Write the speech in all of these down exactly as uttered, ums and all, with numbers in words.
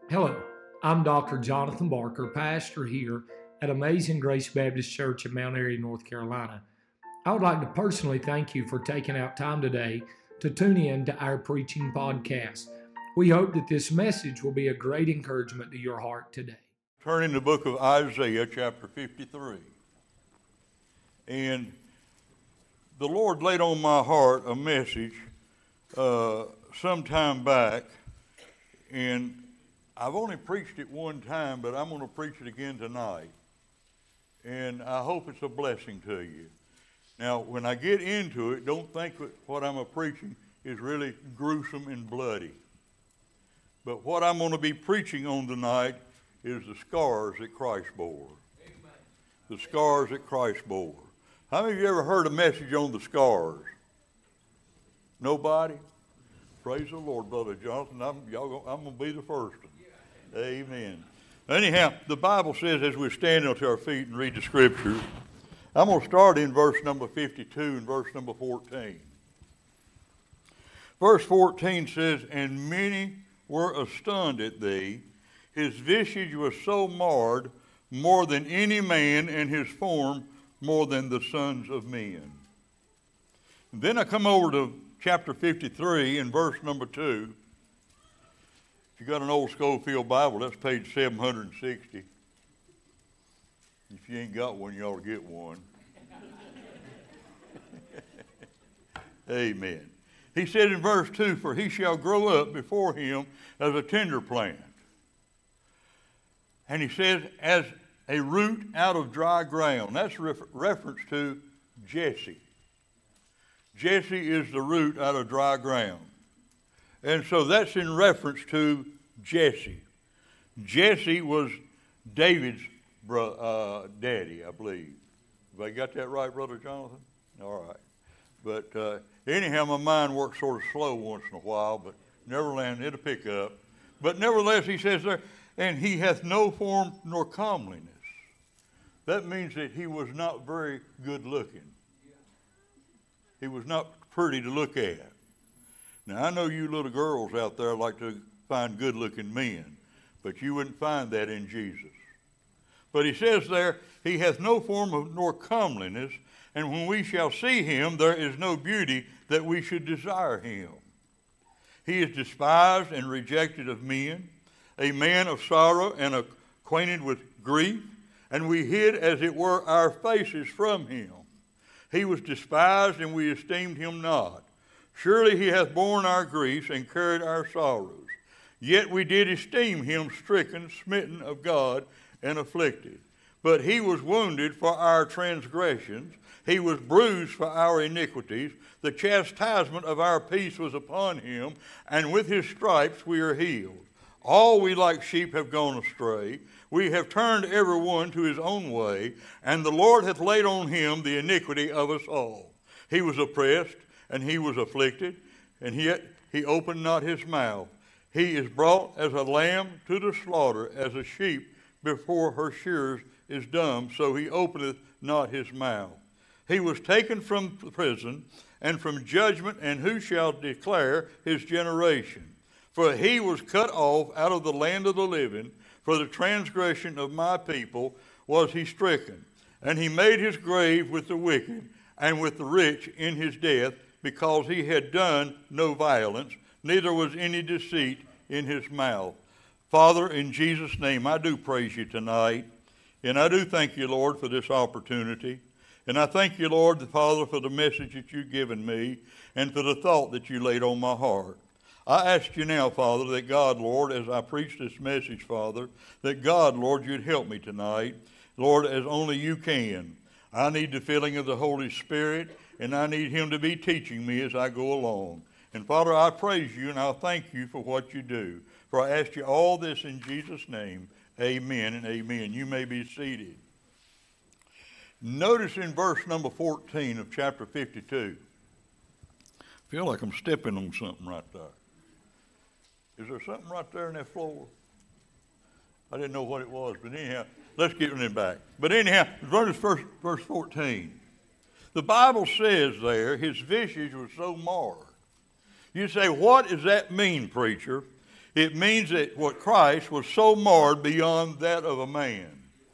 Hello, I'm Doctor Jonathan Barker, pastor here at Amazing Grace Baptist Church in Mount Airy, North Carolina. I would like to personally thank you for taking out time today to tune in to our preaching podcast. We hope that this message will be a great encouragement to your heart today. Turn in the book of Isaiah, chapter fifty-three. And the Lord laid on my heart a message uh, some time back, and I've only preached it one time, but I'm going to preach it again tonight. And I hope it's a blessing to you. Now, when I get into it, don't think that what I'm preaching is really gruesome and bloody. But what I'm going to be preaching on tonight is the scars that Christ bore. Amen. The scars that Christ bore. How many of you ever heard a message on the scars? Nobody? Praise the Lord, Brother Jonathan. I'm, y'all, I'm going to be the first one. Amen. Anyhow, the Bible says as we're standing to our feet and read the scriptures, I'm going to start in verse number fifty-two and verse number fourteen. Verse fourteen says, "And many were astonished at thee. His visage was so marred more than any man, and his form more than the sons of men." And then I come over to chapter fifty-three and verse number two. If you got an old Schofield Bible, that's page seven hundred sixty. If you ain't got one, you ought to get one. Amen. He said in verse two, "For he shall grow up before him as a tender plant." And he says, "as a root out of dry ground." That's ref- reference to Jesse. Jesse is the root out of dry ground. And so that's in reference to Jesse. Jesse was David's bro- uh, daddy, I believe. Have I got that right, Brother Jonathan? All right. But uh, anyhow, my mind works sort of slow once in a while, but nevertheless, it'll pick up. But nevertheless, he says there, "And he hath no form nor comeliness." That means that he was not very good looking. He was not pretty to look at. Now, I know you little girls out there like to find good-looking men, but you wouldn't find that in Jesus. But he says there, "He hath no form of nor comeliness, and when we shall see him, there is no beauty that we should desire him. He is despised and rejected of men, a man of sorrow and acquainted with grief, and we hid, as it were, our faces from him. He was despised, and we esteemed him not. Surely he hath borne our griefs and carried our sorrows. Yet we did esteem him stricken, smitten of God, and afflicted. But he was wounded for our transgressions. He was bruised for our iniquities. The chastisement of our peace was upon him, and with his stripes we are healed. All we like sheep have gone astray. We have turned every one to his own way, and the Lord hath laid on him the iniquity of us all. He was oppressed, and he was afflicted, and yet he opened not his mouth. He is brought as a lamb to the slaughter, as a sheep before her shearers is dumb, so he openeth not his mouth. He was taken from prison and from judgment, and who shall declare his generation? For he was cut off out of the land of the living. For the transgression of my people was he stricken. And he made his grave with the wicked and with the rich in his death, because he had done no violence, neither was any deceit in his mouth." Father, in Jesus' name, I do praise you tonight. And I do thank you, Lord, for this opportunity. And I thank you, Lord, the Father, for the message that you've given me and for the thought that you laid on my heart. I ask you now, Father, that God, Lord, as I preach this message, Father, that God, Lord, you'd help me tonight, Lord, as only you can. I need the filling of the Holy Spirit, and I need him to be teaching me as I go along. And Father, I praise you and I thank you for what you do. For I ask you all this in Jesus' name. Amen and amen. You may be seated. Notice in verse number fourteen of chapter fifty-two. I feel like I'm stepping on something right there. Is there something right there in that floor? I didn't know what it was, but anyhow, let's get it back. But anyhow, verse, verse, verse fourteen. The Bible says there, his visage was so marred. You say, what does that mean, preacher? It means that what Christ was so marred beyond that of a man.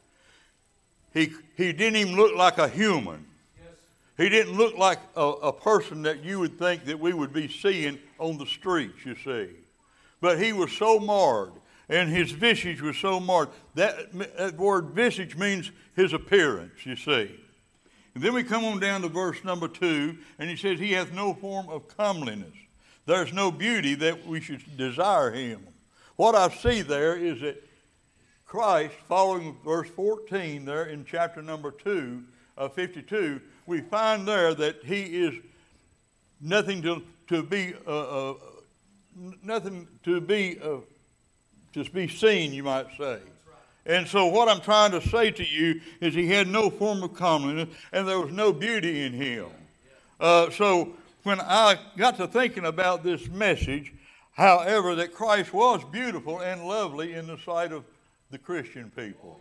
He, he didn't even look like a human. He didn't look like a, a person that you would think that we would be seeing on the streets, you see. But he was so marred, and his visage was so marred. That, that word visage means his appearance, you see. And then we come on down to verse number two, and he says, he hath no form of comeliness. There's no beauty that we should desire him. What I see there is that Christ, following verse fourteen there in chapter number two of fifty-two, we find there that he is nothing to, to be, uh, uh, nothing to be, uh, to be seen, you might say. And so what I'm trying to say to you is he had no form of comeliness, and there was no beauty in him. Uh, so when I got to thinking about this message, however, that Christ was beautiful and lovely in the sight of the Christian people.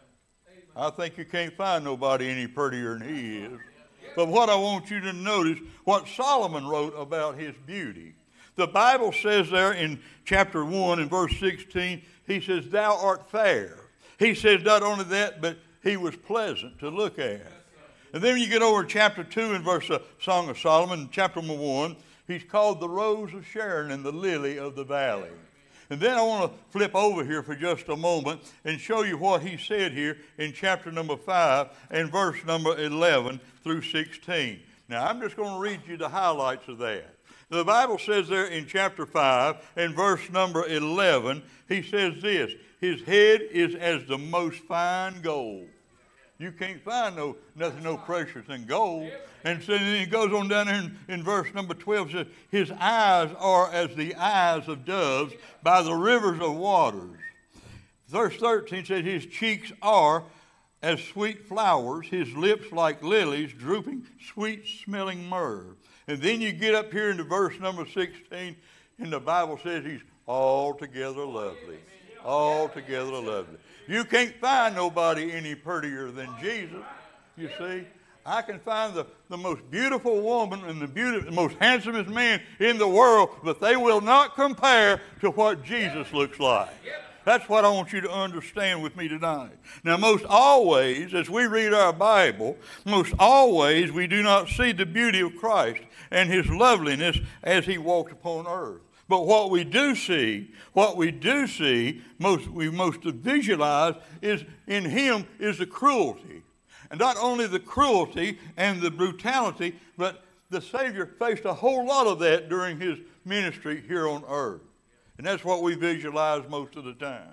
I think you can't find nobody any prettier than he is. But what I want you to notice, what Solomon wrote about his beauty. The Bible says there in chapter one and verse sixteen, he says, thou art fair. He says not only that, but he was pleasant to look at. And then when you get over to chapter two and verse uh, Song of Solomon, chapter number one, he's called the rose of Sharon and the lily of the valley. And then I want to flip over here for just a moment and show you what he said here in chapter number five and verse number eleven through sixteen. Now, I'm just going to read you the highlights of that. The Bible says there in chapter five and verse number eleven, he says this, his head is as the most fine gold. You can't find no nothing no precious than gold. And so then he goes on down there in, in verse number twelve, says, his eyes are as the eyes of doves by the rivers of waters. Verse thirteen says, his cheeks are as sweet flowers, his lips like lilies, drooping sweet-smelling myrrh. And then you get up here into verse number sixteen, and the Bible says he's altogether lovely. Altogether lovely. You can't find nobody any prettier than Jesus, you see. I can find the, the most beautiful woman and the, beauty, the most handsomest man in the world, but they will not compare to what Jesus looks like. That's what I want you to understand with me tonight. Now, most always, as we read our Bible, most always we do not see the beauty of Christ and his loveliness as he walked upon earth. But what we do see, what we do see, most we most visualize is in him is the cruelty. And not only the cruelty and the brutality, but the Savior faced a whole lot of that during his ministry here on earth. And that's what we visualize most of the time.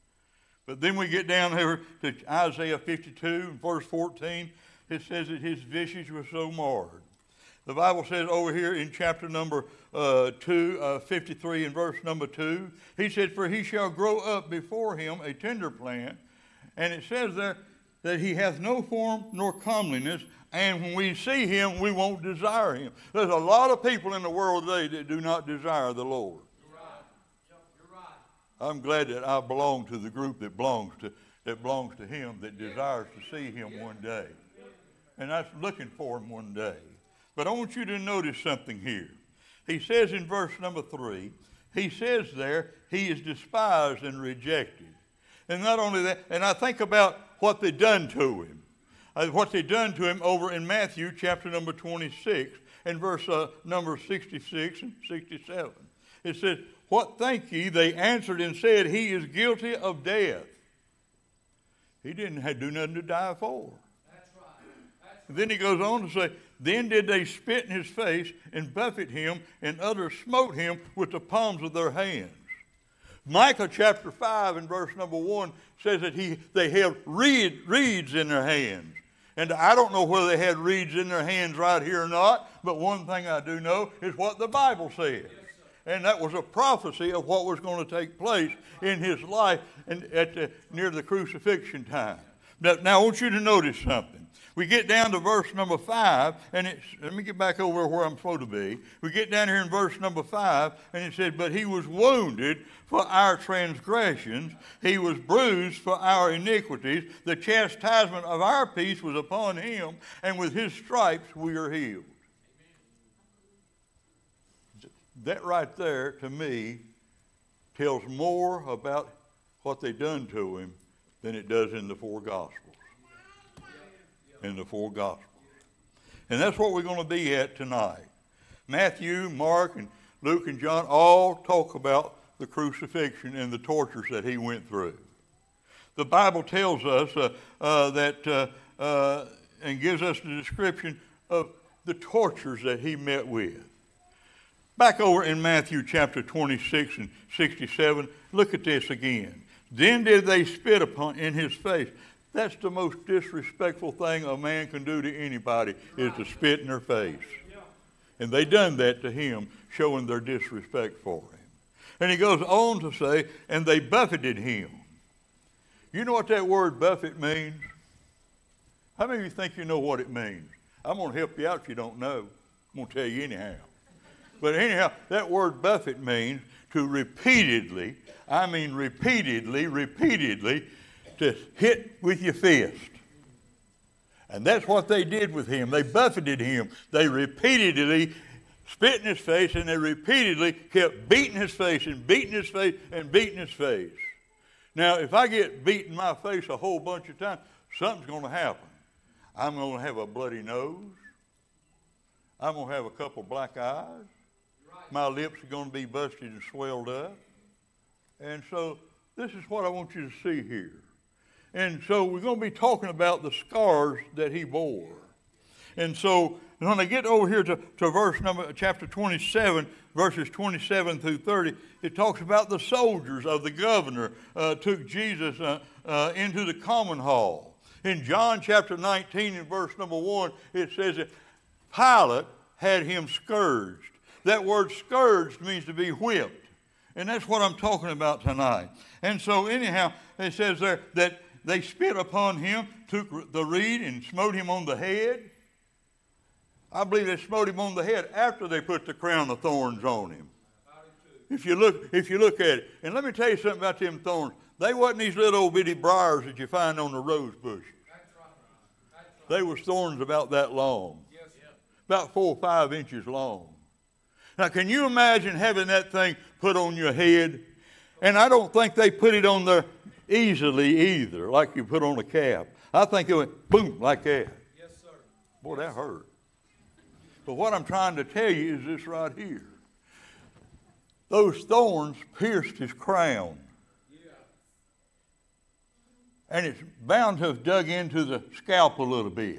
But then we get down here to Isaiah fifty-two, verse fourteen. It says that his visage was so marred. The Bible says over here in chapter number uh, two, uh, fifty-three and verse number two, he said, for he shall grow up before him a tender plant. And it says there that he hath no form nor comeliness, and when we see him, we won't desire him. There's a lot of people in the world today that do not desire the Lord. You're right. You're right. I'm glad that I belong to the group that belongs to, that belongs to him, that desires to see him one day. And that's looking for him one day. But I want you to notice something here. He says in verse number three, he says there, he is despised and rejected. And not only that, and I think about what they done to him. Uh, what they done to him over in Matthew chapter number twenty-six and verse uh, number sixty-six and sixty-seven. It says, what think ye? They answered and said, he is guilty of death. He didn't have do nothing to die for. That's right. That's right. Then he goes on to say, then did they spit in his face and buffet him, and others smote him with the palms of their hands. Micah chapter five and verse number one says that he they held reed, reeds in their hands. And I don't know whether they had reeds in their hands right here or not, but one thing I do know is what the Bible says. And that was a prophecy of what was going to take place in his life and at the, near the crucifixion time. Now, now I want you to notice something. We get down to verse number five, and it's, let me get back over where I'm supposed to be. We get down here in verse number five, and it said, but he was wounded for our transgressions. He was bruised for our iniquities. The chastisement of our peace was upon him, and with his stripes we are healed. That right there, to me, tells more about what they done to him than it does in the four Gospels. In the four Gospels. And that's what we're going to be at tonight. Matthew, Mark, and Luke and John all talk about the crucifixion and the tortures that he went through. The Bible tells us uh, uh, that uh, uh, and gives us the description of the tortures that he met with. Back over in Matthew chapter twenty-six and sixty-seven, look at this again. Then did they spit upon in his face. That's the most disrespectful thing a man can do to anybody, is to spit in their face. And they done that to him, showing their disrespect for him. And he goes on to say, and they buffeted him. You know what that word buffet means? How many of you think you know what it means? I'm going to help you out if you don't know. I'm going to tell you anyhow. But anyhow, that word buffet means to repeatedly, I mean repeatedly, repeatedly, to hit with your fist. And that's what they did with him. They buffeted him. They repeatedly spit in his face, and they repeatedly kept beating his face and beating his face and beating his face. Now, if I get beat in my face a whole bunch of times, something's going to happen. I'm going to have a bloody nose. I'm going to have a couple black eyes. My lips are going to be busted and swelled up. And so this is what I want you to see here. And so we're going to be talking about the scars that he bore. And so when I get over here to, to verse number, chapter twenty-seven, verses twenty-seven through thirty, it talks about the soldiers of the governor uh, took Jesus uh, uh, into the common hall. In John chapter nineteen and verse number one, it says that Pilate had him scourged. That word scourged means to be whipped. And that's what I'm talking about tonight. And so anyhow, it says there that they spit upon him, took the reed and smote him on the head. I believe they smote him on the head after they put the crown of thorns on him. If you look, if you look at it. And let me tell you something about them thorns. They wasn't these little old bitty briars that you find on the rose bushes. They was thorns about that long. About four or five inches long. Now, can you imagine having that thing put on your head? And I don't think they put it on there easily either, like you put on a cap. I think it went boom, like that. Yes, sir. Boy, that hurt. But what I'm trying to tell you is this right here. Those thorns pierced his crown. Yeah. And it's bound to have dug into the scalp a little bit.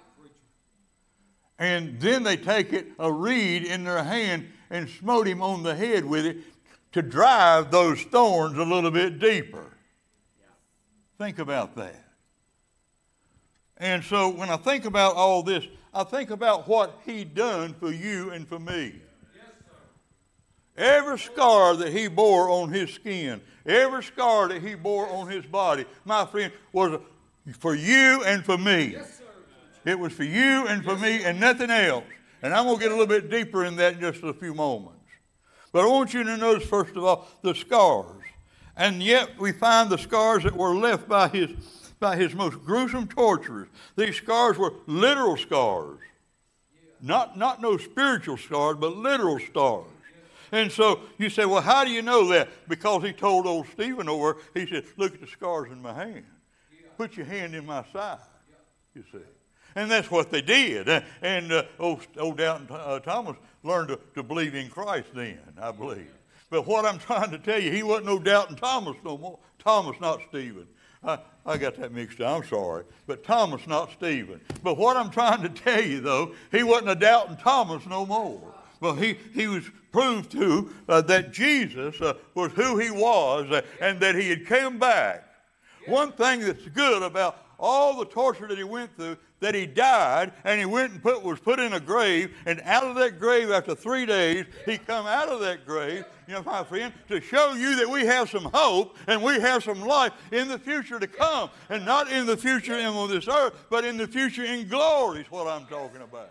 And then they take it, a reed in their hand, and smote him on the head with it to drive those thorns a little bit deeper. Yeah. Think about that. And so when I think about all this, I think about what he done for you and for me. Yes, sir. Every scar that he bore on his skin, every scar that he bore on his body, my friend, was for you and for me. Yes, sir. It was for you and for me and nothing else. And I'm going to get a little bit deeper in that in just a few moments. But I want you to notice, first of all, the scars. And yet we find the scars that were left by his, by his most gruesome torturers. These scars were literal scars. Not, not no spiritual scars, but literal scars. And so you say, well, how do you know that? Because he told old Stephen over, he said, look at the scars in my hand. Put your hand in my side, you see. And that's what they did. And uh, old, old Doubting uh, Thomas learned to, to believe in Christ then, I believe. But what I'm trying to tell you, he wasn't no Doubting Thomas no more. Thomas, not Stephen. I, I got that mixed up. I'm sorry. But Thomas, not Stephen. But what I'm trying to tell you, though, he wasn't a Doubting Thomas no more. Well, he, he was proved to uh, that Jesus uh, was who he was uh, and that he had come back. One thing that's good about all the torture that he went through, that he died and he went and put, was put in a grave, and out of that grave after three days, he come out of that grave, you know, my friend, to show you that we have some hope and we have some life in the future to come. And not in the future on this earth, but in the future in glory is what I'm talking about.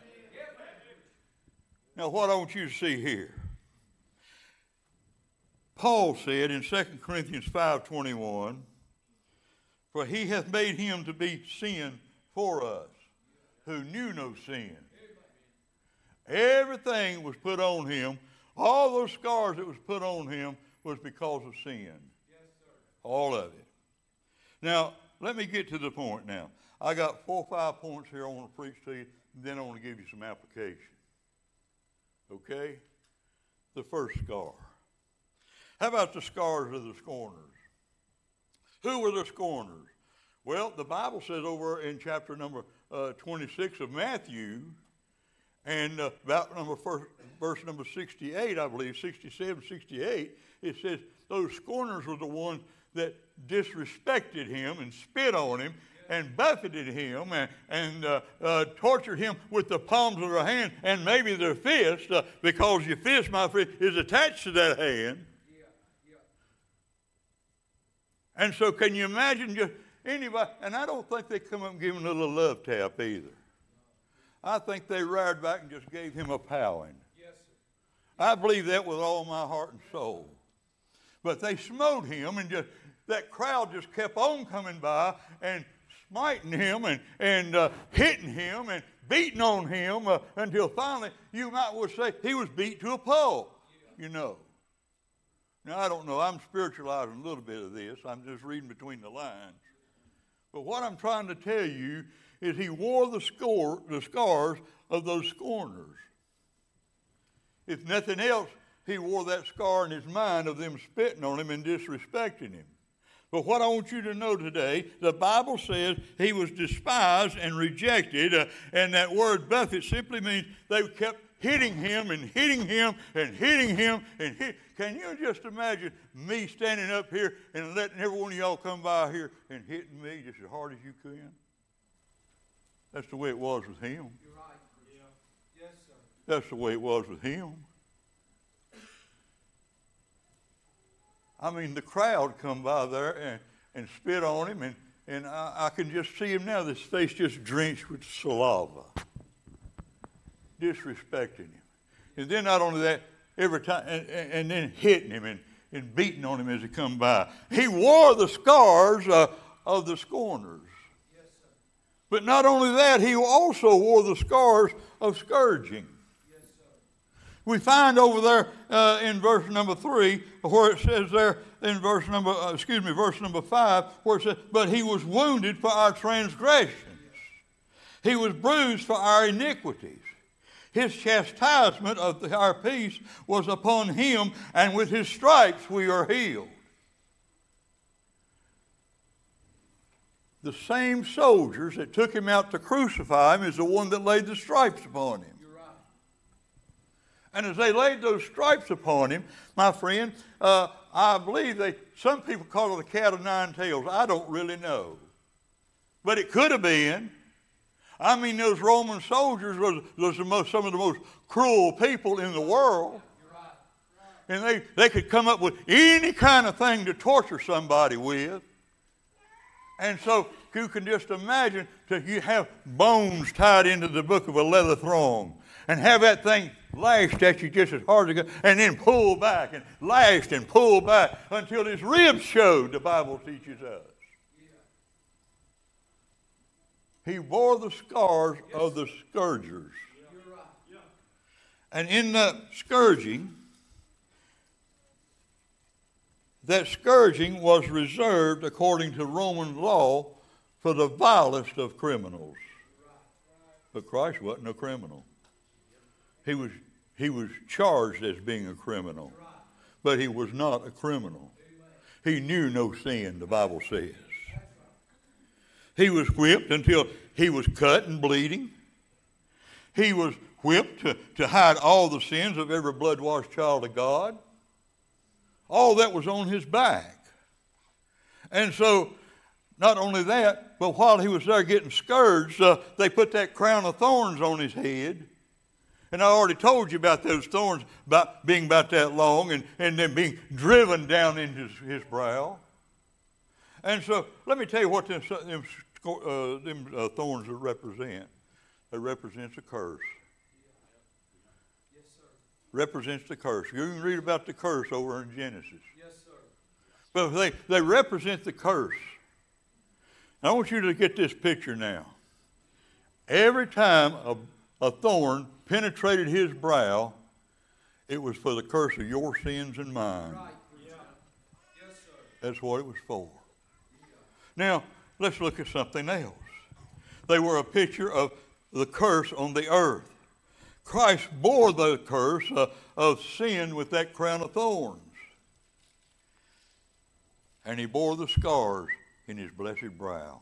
Now, what I want you to see here. Paul said in Second Corinthians five twenty-one, for he hath made him to be sin for us, who knew no sin. Everything was put on him. All those scars that was put on him was because of sin. Yes, sir. All of it. Now, let me get to the point now. I got four or five points here I want to preach to you, and then I want to give you some application. Okay? The first scar. How about the scars of the scorners? Who were the scorners? Well, the Bible says over in chapter number uh, twenty-six of Matthew, and uh, about number first, verse number sixty-eight, I believe, sixty-seven, sixty-eight, it says those scorners were the ones that disrespected him and spit on him and buffeted him and, and uh, uh, tortured him with the palms of their hand and maybe their fist, uh, because your fist, my friend, is attached to that hand. Yeah, yeah. And so can you imagine just anybody, and I don't think they come up and give him a little love tap either. I think they reared back and just gave him a powing. Yes, sir. I believe that with all my heart and soul. But they smote him, and just that crowd just kept on coming by and smiting him and, and uh, hitting him and beating on him uh, until finally you might well say he was beat to a pulp, you know. Now, I don't know. I'm spiritualizing a little bit of this. I'm just reading between the lines. But what I'm trying to tell you is he wore the, score, the scars of those scorners. If nothing else, he wore that scar in his mind of them spitting on him and disrespecting him. But what I want you to know today, the Bible says he was despised and rejected, uh, and that word buffet simply means they kept hitting him and hitting him and hitting him and hit. Can you just imagine me standing up here and letting every one of y'all come by here and hitting me just as hard as you can? That's the way it was with him. You're right. Yeah. Yes, sir. That's the way it was with him. I mean, the crowd come by there and, and spit on him, and, and I, I can just see him now, his face just drenched with saliva, disrespecting him. And then not only that, every time, and, and, and then hitting him and, and beating on him as he come by. He wore the scars uh, of the scorners. Yes, sir. But not only that, he also wore the scars of scourging. We find over there uh, in verse number three, where it says there in verse number, uh, excuse me, verse number five, where it says, but he was wounded for our transgressions. He was bruised for our iniquities. His chastisement of the, our peace was upon him, and with his stripes we are healed. The same soldiers that took him out to crucify him is the one that laid the stripes upon him. And as they laid those stripes upon him, my friend, uh, I believe they, some people call it a cat of nine tails. I don't really know. But it could have been. I mean, those Roman soldiers was, was the most, some of the most cruel people in the world. And they, they could come up with any kind of thing to torture somebody with. And so you can just imagine that you have bones tied into the book of a leather thong and have that thing lashed at you just as hard as it goes, and then pull back and lashed and pull back until his ribs showed, the Bible teaches us. Yeah. He bore the scars yes. of the scourgers. Yeah. Right. Yeah. And in the scourging, that scourging was reserved, according to Roman law, for the vilest of criminals. But Christ wasn't a criminal. He was, he was charged as being a criminal, but he was not a criminal. He knew no sin, the Bible says. He was whipped until he was cut and bleeding. He was whipped to, to hide all the sins of every blood-washed child of God. All that was on his back. And so, not only that, but while he was there getting scourged, uh, they put that crown of thorns on his head. And I already told you about those thorns about being about that long and, and then being driven down into his, his brow. And so let me tell you what them, them, uh, them uh, thorns represent. They represent a curse. Yes, sir. Represents the curse. You can read about the curse over in Genesis. Yes, sir. But they, they represent the curse. I want you to get this picture now. Every time a, a thorn penetrated his brow, it was for the curse of your sins and mine. Right. Yeah. That's what it was for. Now, let's look at something else. They were a picture of the curse on the earth. Christ bore the curse uh, of sin with that crown of thorns. And he bore the scars in his blessed brow.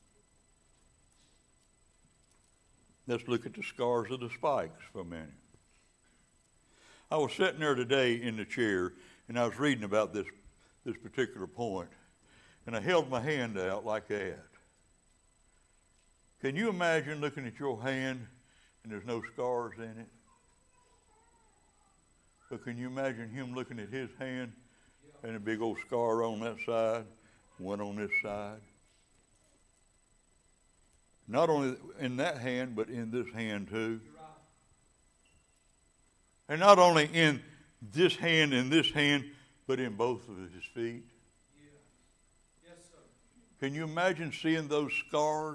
Let's look at the scars of the spikes for a minute. I was sitting there today in the chair, and I was reading about this, this particular point, and I held my hand out like that. Can you imagine looking at your hand and there's no scars in it? But can you imagine him looking at his hand and a big old scar on that side, one on this side? Not only in that hand, but in this hand too. And not only in this hand and this hand, but in both of his feet. Yes, sir. Can you imagine seeing those scars?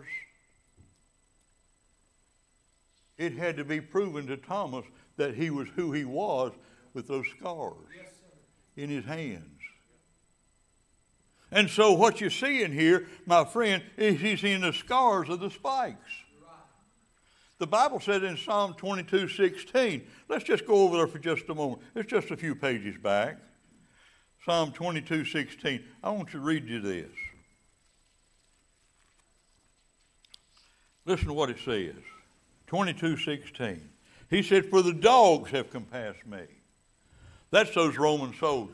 It had to be proven to Thomas that he was who he was with those scars Yes, in his hands. And so what you see in here, my friend, is he's seeing the scars of the spikes. Right. The Bible said in Psalm twenty-two sixteen, let's just go over there for just a moment. It's just a few pages back. Psalm twenty-two sixteen. I want to read you this. Listen to what it says. twenty-two sixteen. He said, for the dogs have compassed me. That's those Roman soldiers.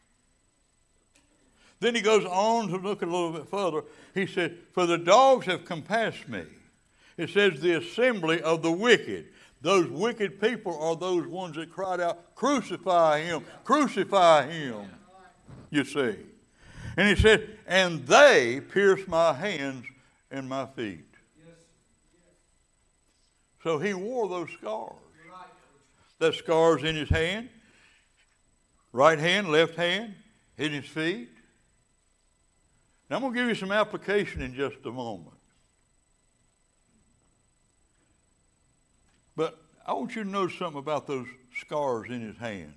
Then he goes on to look a little bit further. He said, for the dogs have compassed me. It says the assembly of the wicked. Those wicked people are those ones that cried out, crucify him, crucify him. You see. And he said, and they pierced my hands and my feet. So he wore those scars. The scars in his hand, right hand, left hand, in his feet. Now I'm going to give you some application in just a moment. But I want you to know something about those scars in his hands.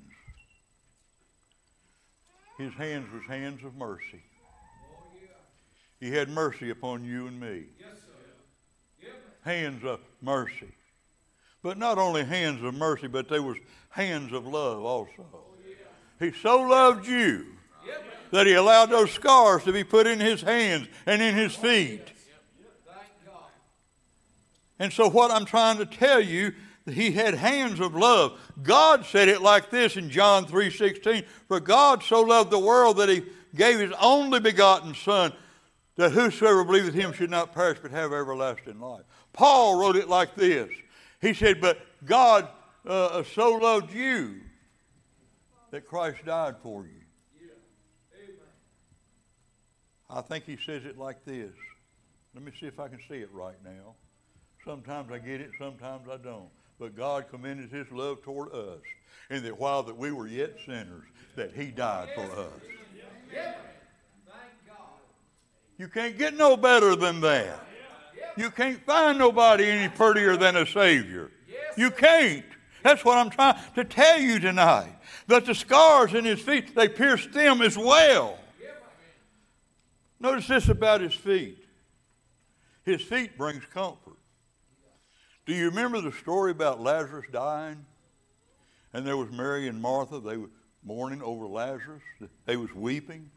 His hands was hands of mercy. He had mercy upon you and me. Yes, sir. Yep. Hands of mercy. But not only hands of mercy, but they was hands of love also. Oh, yeah. He so loved you Yep. that he allowed those scars to be put in his hands and in his feet. Thank God. And so what I'm trying to tell you, he had hands of love. God said it like this in John three sixteen, for God so loved the world that he gave his only begotten Son, that whosoever believeth him should not perish but have everlasting life. Paul wrote it like this. He said, but God uh, so loved you that Christ died for you. Yeah. Amen. I think he says it like this. Let me see if I can see it right now. Sometimes I get it, sometimes I don't. But God commended his love toward us, and that while that we were yet sinners, that he died for us. Thank God. You can't get no better than that. You can't find nobody any prettier than a Savior. You can't. That's what I'm trying to tell you tonight. That the scars in his feet, they pierced them as well. Notice this about his feet. His feet brings comfort. Do you remember the story about Lazarus dying? And there was Mary and Martha. They were mourning over Lazarus. They was weeping.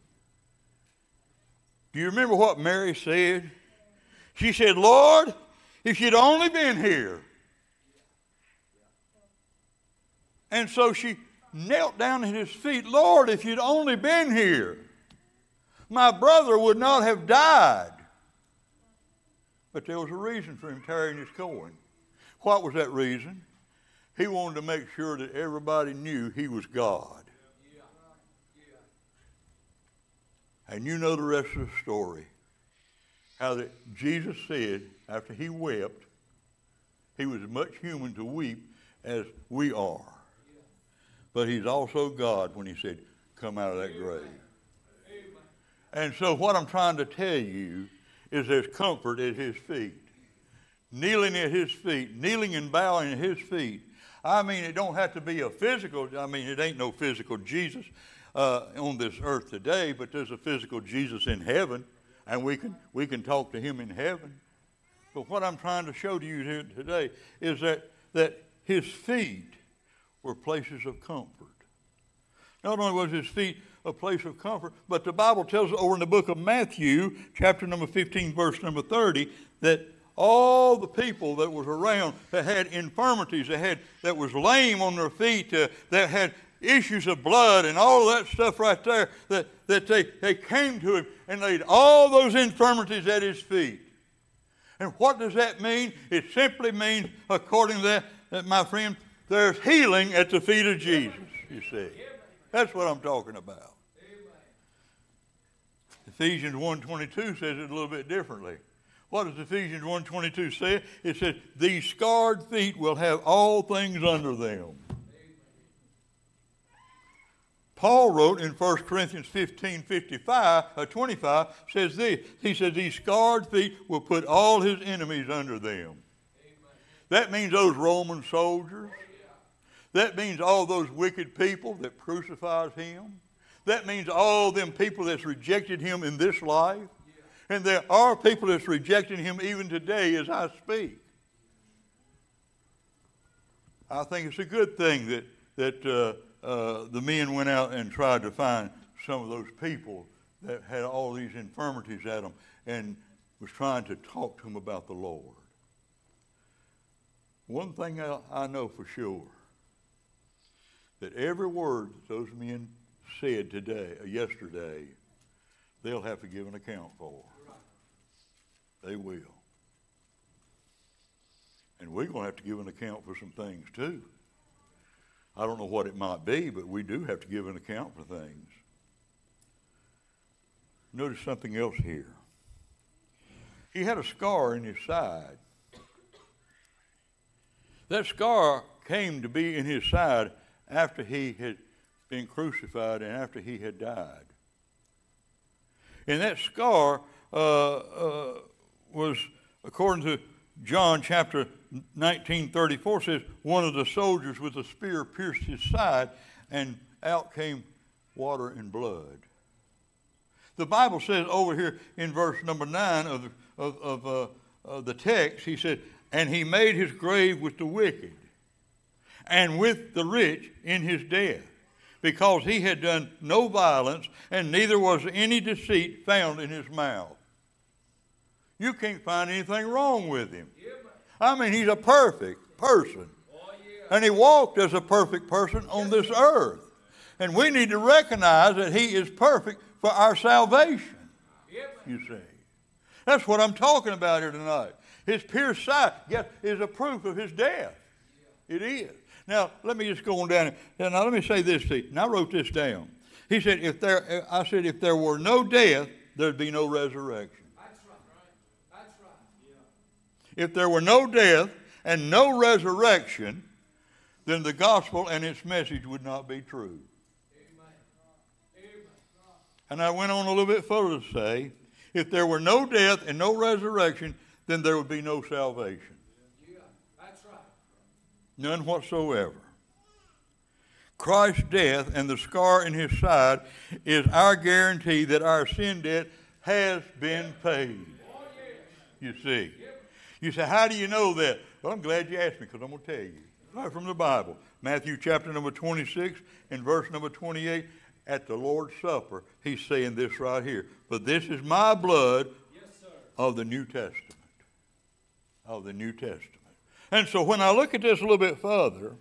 Do you remember what Mary said? She said, Lord, if you'd only been here. And so she knelt down at his feet. Lord, if you'd only been here, my brother would not have died. But there was a reason for him tarrying his going. What was that reason? He wanted to make sure that everybody knew he was God. Yeah. Yeah. And you know the rest of the story. How that Jesus said, after he wept, he was as much human to weep as we are. But he's also God when he said, come out of that grave. And so what I'm trying to tell you is there's comfort at his feet. Kneeling at his feet, kneeling and bowing at his feet. I mean, it don't have to be a physical, I mean, it ain't no physical Jesus. uh, on this earth today, but there's a physical Jesus in heaven, and we can, we can talk to him in heaven. But what I'm trying to show to you here today is that, that his feet were places of comfort. Not only was his feet a place of comfort, but the Bible tells us over in the book of Matthew, chapter number fifteen, verse number thirty, that all the people that was around that had infirmities, that had that was lame on their feet, uh, that had issues of blood and all of that stuff right there, that, that they, they came to him and laid all those infirmities at his feet. And what does that mean? It simply means, according to that, that my friend, there's healing at the feet of Jesus, you see. That's what I'm talking about. Ephesians one twenty-two says it a little bit differently. What does Ephesians one twenty-two say? It says, these scarred feet will have all things under them. Paul wrote in First Corinthians fifteen, fifty-five, uh, twenty-five, says this. He says, these scarred feet will put all his enemies under them. Amen. That means those Roman soldiers. Oh, yeah. That means all those wicked people that crucified him. That means all them people that's rejected him in this life. Yeah. And there are people that's rejecting him even today as I speak. I think it's a good thing that, that uh, uh, the men went out and tried to find some of those people that had all these infirmities at them and was trying to talk to them about the Lord. One thing I, I know for sure, that every word that those men said today, uh, yesterday, they'll have to give an account for. They will. And we're going to have to give an account for some things too. I don't know what it might be, but we do have to give an account for things. Notice something else here. He had a scar in his side. That scar came to be in his side after he had been crucified and after he had died. And that scar uh, uh, was, according to John chapter nineteen thirty-four, says, one of the soldiers with a spear pierced his side, and out came water and blood. The Bible says over here in verse number nine of, of, of, uh, of the text, he said, and he made his grave with the wicked and with the rich in his death, because he had done no violence, and neither was any deceit found in his mouth. You can't find anything wrong with him. I mean, he's a perfect person. And he walked as a perfect person on this earth. And we need to recognize that he is perfect for our salvation, you see. That's what I'm talking about here tonight. His pierced side is a proof of his death. It is. Now, let me just go on down. Now, let me say this to you. And I wrote this down. He said, if there, I said, if there were no death, there'd be no resurrection. That's right. That's right. Yeah. If there were no death and no resurrection, then the gospel and its message would not be true. Amen. Amen. And I went on a little bit further to say, if there were no death and no resurrection, then there would be no salvation. Yeah, that's right. None whatsoever. Christ's death and the scar in his side is our guarantee that our sin debt has been paid. Oh, yes. You see. Yep. You say, how do you know that? Well, I'm glad you asked me, because I'm going to tell you. Right from the Bible. Matthew chapter number twenty-six and verse number twenty-eight. At the Lord's Supper, he's saying this right here. But this is my blood, yes, sir, of the New Testament. Of the New Testament. And so when I look at this a little bit further,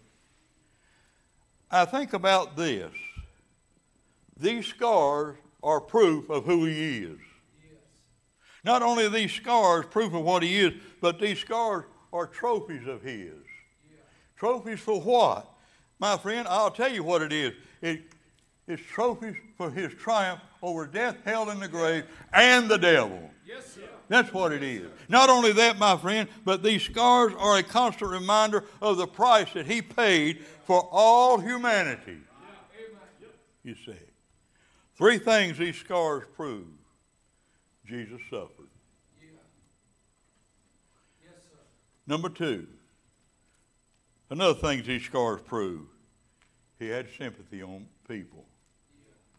I think about this. These scars are proof of who he is. Yes. Not only are these scars proof of what he is, but these scars are trophies of his. Yeah. Trophies for what? My friend, I'll tell you what it is. It, it's trophies for his triumph over death, hell, and the grave, and the devil. Yes, sir. That's what it is. Not only that, my friend, but these scars are a constant reminder of the price that he paid for all humanity. You see. Three things these scars prove. Jesus suffered. Number two, another thing these scars prove, he had sympathy on people.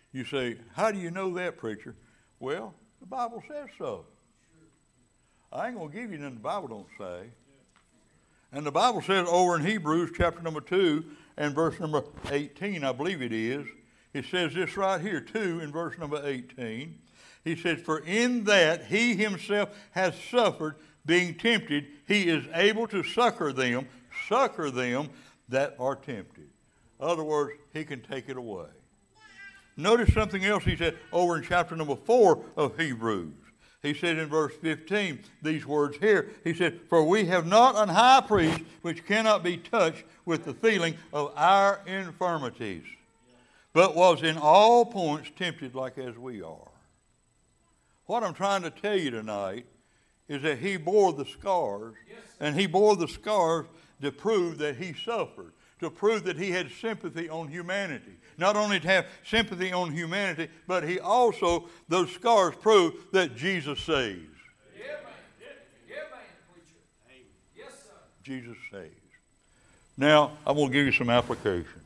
You say, how do you know that, preacher? Well, the Bible says so. I ain't going to give you nothing the Bible don't say. And the Bible says over in Hebrews chapter number two and verse number eighteen, I believe it is, it says this right here, two in verse number eighteen. He says, for in that he himself has suffered, being tempted, he is able to succor them, succor them that are tempted. In other words, he can take it away. Notice something else he said over in chapter number four of Hebrews. He said in verse fifteen, these words here. He said, for we have not an high priest which cannot be touched with the feeling of our infirmities, but was in all points tempted like as we are. What I'm trying to tell you tonight is that he bore the scars, and he bore the scars to prove that he suffered, to prove that he had sympathy on humanity. Not only to have sympathy on humanity, but he also, those scars prove that Jesus saves. Yeah, man. Yeah, man, preacher. Yes, sir. Jesus saves. Now, I'm going to give you some application.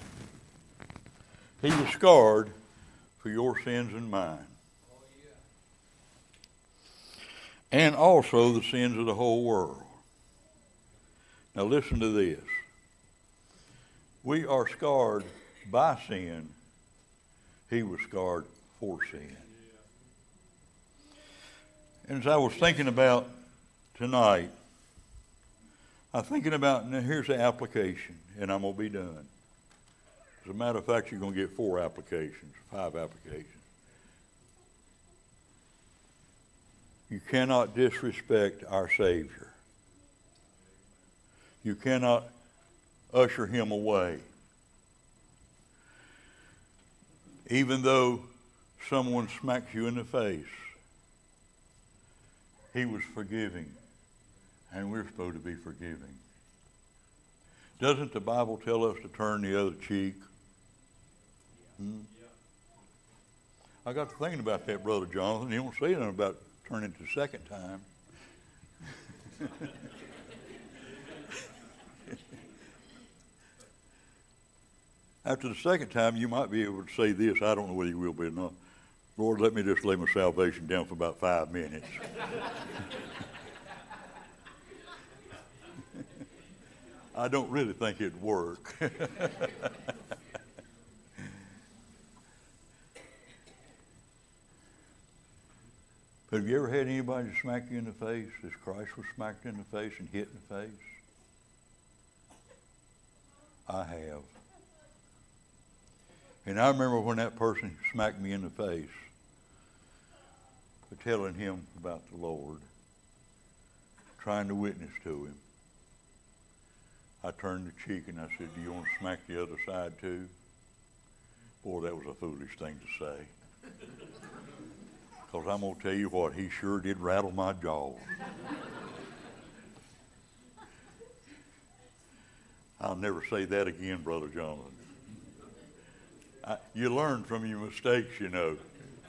He was scarred for your sins and mine. Oh, yeah. And also the sins of the whole world. Now listen to this. We are scarred by sin. He was scarred for sin. And as I was thinking about tonight, I'm thinking about, now here's the application, and I'm going to be done. As a matter of fact, you're going to get four applications, five applications. You cannot disrespect our Savior. You cannot usher him away. Even though someone smacks you in the face, he was forgiving, and we're supposed to be forgiving. Doesn't the Bible tell us to turn the other cheek? Hmm? I got to thinking about that, Brother Jonathan. He don't say nothing about turning it the second time. After the second time, you might be able to say this. I don't know whether you will be or not. Lord, let me just lay my salvation down for about five minutes. I don't really think it'd work. But have you ever had anybody smack you in the face as Christ was smacked in the face and hit in the face? I have. And I remember when that person smacked me in the face for telling him about the Lord, trying to witness to him. I turned the cheek and I said, do you want to smack the other side too? Boy, that was a foolish thing to say. Because I'm going to tell you what, he sure did rattle my jaws. I'll never say that again, Brother Jonathan. I, you learn from your mistakes, you know.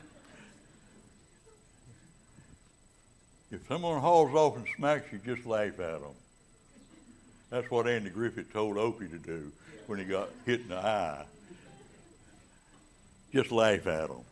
If someone hauls off and smacks you, just laugh at them. That's what Andy Griffith told Opie to do when he got hit in the eye. Just laugh at them.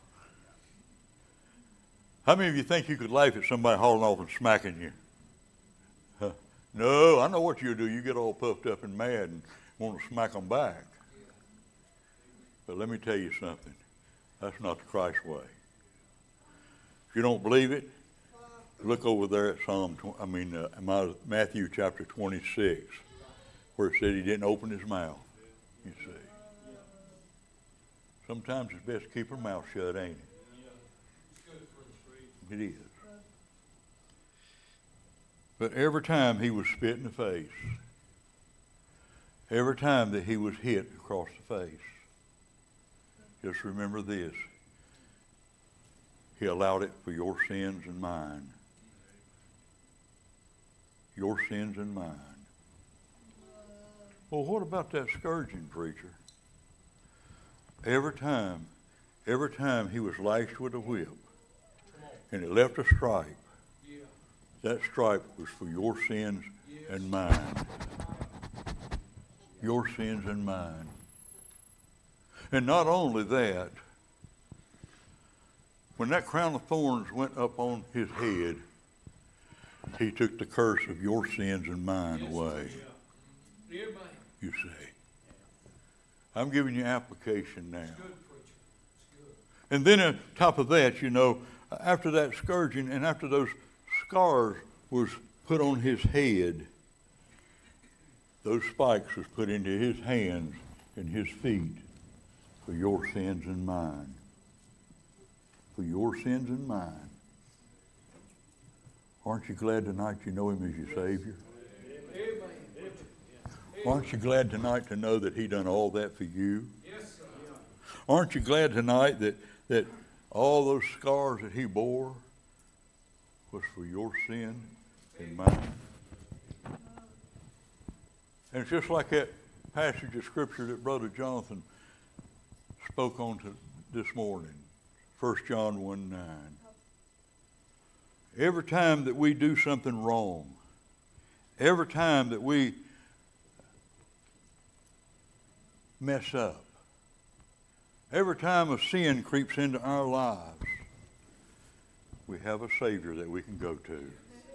How many of you think you could laugh at somebody hauling off and smacking you? Huh? No, I know what you do. You get all puffed up and mad and want to smack them back. But let me tell you something. That's not the Christ way. If you don't believe it, look over there at Psalm. I mean uh, Matthew chapter twenty-six, where it said he didn't open his mouth. You see. Sometimes it's best to keep our mouth shut, ain't it? It is. But every time he was spit in the face, every time that he was hit across the face, just remember this. He allowed it for your sins and mine. Your sins and mine. Well, what about that scourging, preacher? Every time, every time he was lashed with a whip, and it left a stripe, yeah. That stripe was for your sins yes. and mine. Your sins and mine. And not only that, when that crown of thorns went up on his head, he took the curse of your sins and mine away. You say. I'm giving you application now. And then on top of that, you know, after that scourging and after those scars was put on his head, those spikes was put into his hands and his feet for your sins and mine. For your sins and mine. Aren't you glad tonight you know him as your Savior? Aren't you glad tonight to know that he done all that for you? Aren't you glad tonight that, that all those scars that he bore was for your sin and mine? And it's just like that passage of Scripture that Brother Jonathan spoke on to this morning, First John one nine. Every time that we do something wrong, every time that we mess up, every time a sin creeps into our lives, we have a Savior that we can go to.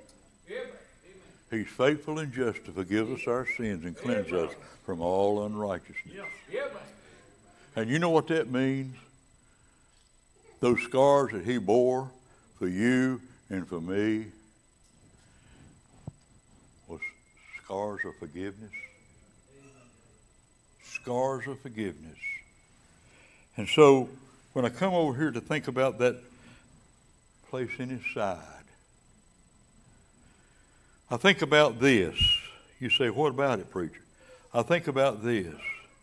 He's faithful and just to forgive us our sins and cleanse us from all unrighteousness. And you know what that means? Those scars that he bore for you and for me was scars of forgiveness. Scars of forgiveness. And so when I come over here to think about that place in his side, I think about this. You say, what about it, preacher? I think about this.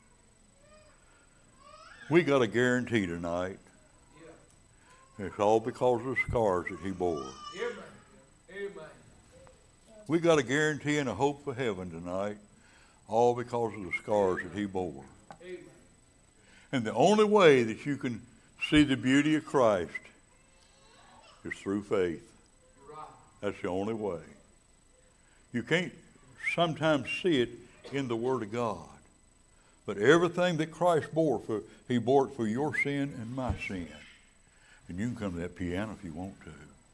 We got a guarantee tonight. It's all because of the scars that he bore. Amen. Amen. We got a guarantee and a hope for heaven tonight, all because of the scars that he bore. Amen. And the only way that you can see the beauty of Christ is through faith. Right. That's the only way. You can't sometimes see it in the Word of God. But everything that Christ bore, for, he bore it for your sin and my sin. And you can come to that piano if you want to.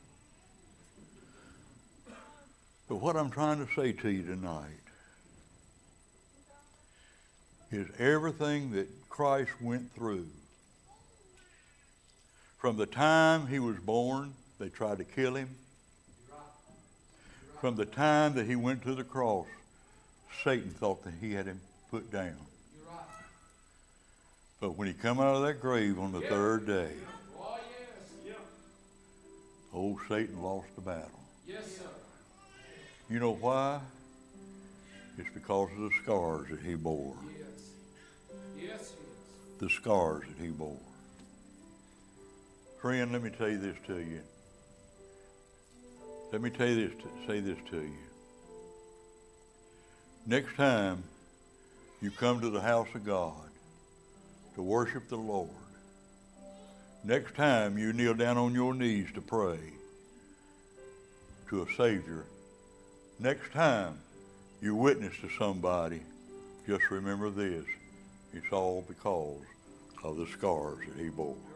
But what I'm trying to say to you tonight is everything that Christ went through. From the time he was born, they tried to kill him. From the time that he went to the cross, Satan thought that he had him put down. But when he come out of that grave on the third day, old Satan lost the battle. Yes, sir. You know why? It's because of the scars that he bore. Yes. Yes, yes. The scars that he bore. Friend, let me tell you this to you. Let me tell you this, to, say this to you. Next time you come to the house of God to worship the Lord, next time you kneel down on your knees to pray to a Savior, next time you witness to somebody, just remember this. It's all because of the scars that he bore.